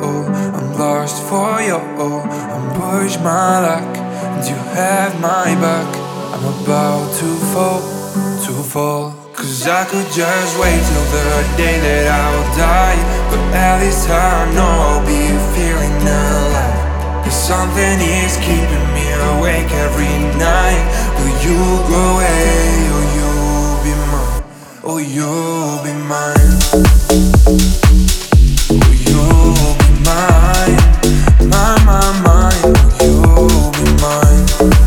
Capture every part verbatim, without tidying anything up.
I'm lost for you. I'm push my luck, and you have my back. I'm about to fall, to fall. Cause I could just wait till the day that I'll die, but at least I know I'll be feeling alive. Cause something is keeping me awake every night. Will you go away, or you'll be mine, or you'll be mine. Will you be mine, my, my, mine. Will you be mine?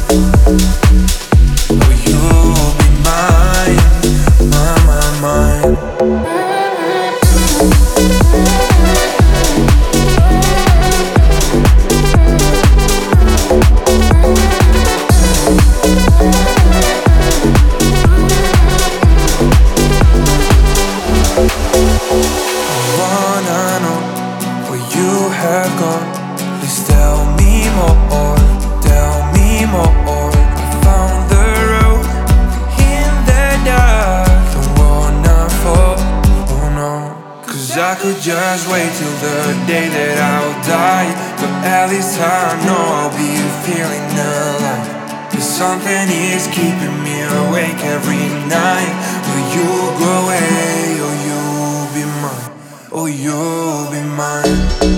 Will you be mine, my, my, mine? Have gone. Please tell me more, tell me more. I found the road in the dark, don't wanna fall, oh no. Cause I could just wait till the day that I'll die, but at least I know I'll be feeling alive. Cause something is keeping me awake every night. Will you go away, or you'll be mine, or you'll be mine?